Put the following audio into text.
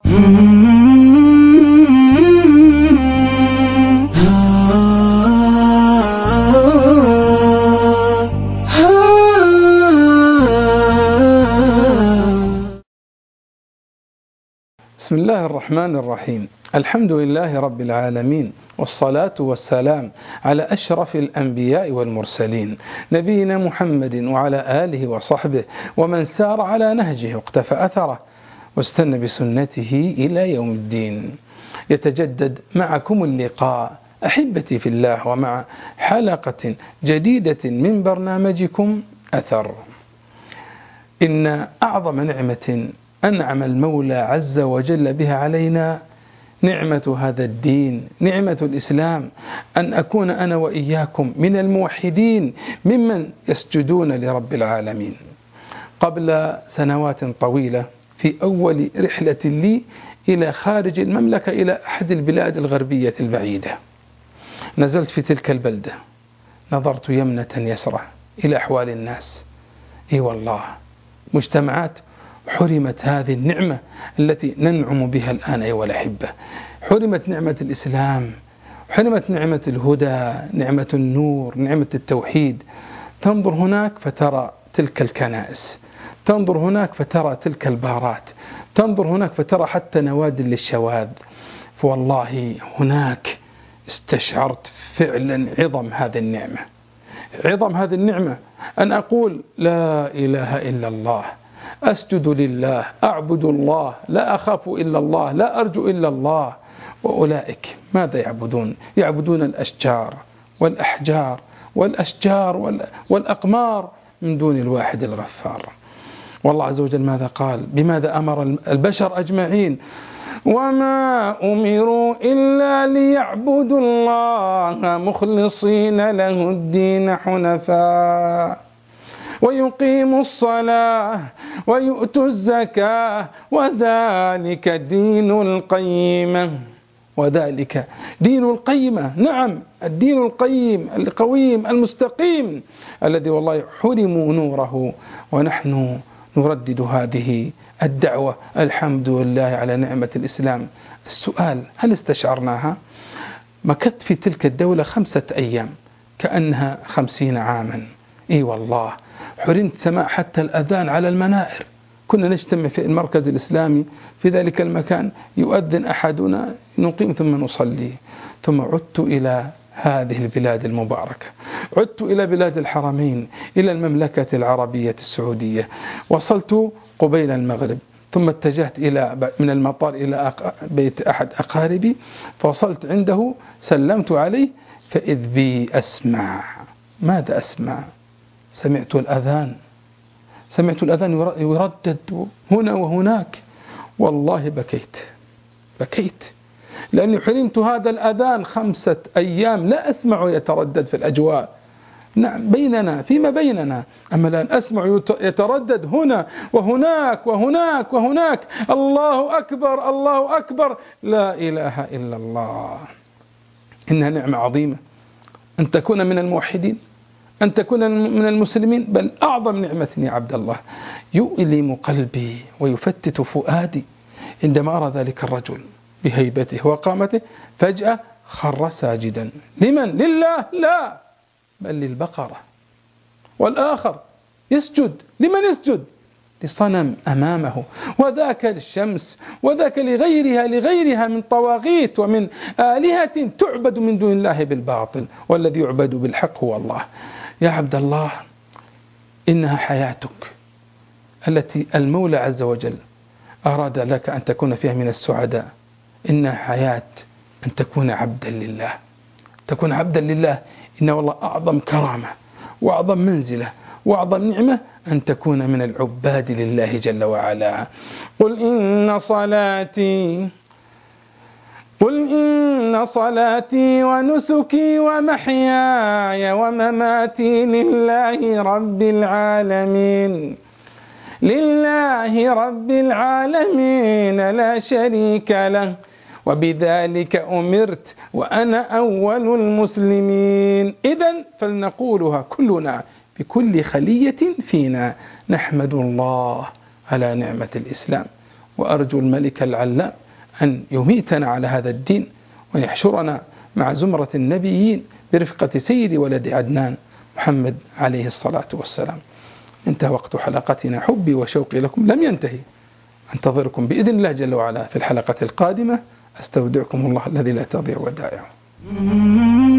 بسم الله الرحمن الرحيم. الحمد لله رب العالمين، والصلاة والسلام على أشرف الأنبياء والمرسلين، نبينا محمد وعلى آله وصحبه ومن سار على نهجه واقتفى أثره واستنى بسنته إلى يوم الدين. يتجدد معكم اللقاء أحبتي في الله، ومع حلقة جديدة من برنامجكم أثر. إن أعظم نعمة أنعم المولى عز وجل بها علينا نعمة هذا الدين، نعمة الإسلام، أن أكون أنا وإياكم من الموحدين ممن يسجدون لرب العالمين. قبل سنوات طويلة، في أول رحلة لي إلى خارج المملكة إلى أحد البلاد الغربية البعيدة، نزلت في تلك البلدة، نظرت يمنة يسرى إلى أحوال الناس. إي والله، مجتمعات حرمت هذه النعمة التي ننعم بها الآن أيها الأحبة. حرمت نعمة الإسلام، حرمت نعمة الهدى، نعمة النور، نعمة التوحيد. تنظر هناك فترى تلك الكنائس، تنظر هناك فترى تلك البارات، تنظر هناك فترى حتى نوادي للشواذ. فوالله هناك استشعرت فعلا عظم هذه النعمة، عظم هذه النعمة. أن أقول لا إله إلا الله، أسجد لله، أعبد الله، لا أخاف إلا الله، لا أرجو إلا الله. وأولئك ماذا يعبدون؟ يعبدون الأشجار والأحجار والأشجار والأقمار من دون الواحد الغفار. والله عز وجل ماذا قال؟ بماذا أمر البشر أجمعين؟ وما أمروا إلا ليعبدوا الله مخلصين له الدين حنفاء ويقيموا الصلاة ويؤتوا الزكاة وذلك دين القيمة. وذلك دين القيمة، نعم، الدين القيم القويم المستقيم الذي والله حرموا نوره، ونحن نردد هذه الدعوة. الحمد لله على نعمة الإسلام. السؤال: هل استشعرناها؟ مكثت في تلك الدولة 5 أيام كأنها 50 عاما. إي والله، حرمت سماع حتى الأذان على المنائر. كنا نجتمع في المركز الإسلامي في ذلك المكان، يؤذن أحدنا، نقيم ثم نصلي. ثم عدت إلى هذه البلاد المباركة، عدت إلى بلاد الحرمين، إلى المملكة العربية السعودية. وصلت قبيل المغرب، ثم اتجهت من المطار إلى بيت أحد أقاربي، فوصلت عنده، سلمت عليه، فإذ بي أسمع. ماذا أسمع؟ سمعت الأذان يردد هنا وهناك. والله بكيت لأني حرمت هذا الأذان 5 أيام لا أسمع يتردد في الأجواء. نعم، بيننا، فيما بيننا، أما الآن أسمع يتردد هنا وهناك وهناك وهناك. الله أكبر، الله أكبر، لا إله إلا الله. إنها نعمة عظيمة أن تكون من الموحدين، أن تكون من المسلمين، بل أعظم نعمة يا عبد الله. يؤلم قلبي ويفتت فؤادي عندما أرى ذلك الرجل بهيبته وقامته فجأة خر ساجدا. لمن؟ لله؟ لا، بل للبقرة. والآخر يسجد، لمن يسجد؟ لصنم أمامه، وذاك للشمس، وذاك لغيرها من طواغيت ومن آلهة تعبد من دون الله بالباطل، والذي يعبد بالحق هو الله. يا عبد الله، إنها حياتك التي المولى عز وجل أراد لك أن تكون فيها من السعداء. إنها حياة أن تكون عبدا لله، تكون عبدا لله. إن والله أعظم كرامة وأعظم منزلة وأعظم نعمة أن تكون من العباد لله جل وعلا. قل إن صلاتي ونسكي ومحياي ومماتي لله رب العالمين، لله رب العالمين لا شريك له، وبذلك أمرت وأنا أول المسلمين. إذن فلنقولها كلنا بكل خلية فينا: نحمد الله على نعمة الإسلام، وأرجو الملك العلام أن يميتنا على هذا الدين وأن يحشرنا مع زمرة النبيين برفقة سيد ولد عدنان محمد عليه الصلاة والسلام. انتهى وقت حلقتنا. حبي وشوقي لكم لم ينتهي، أنتظركم بإذن الله جل وعلا في الحلقة القادمة. أستودعكم الله الذي لا تضيع ودائعه.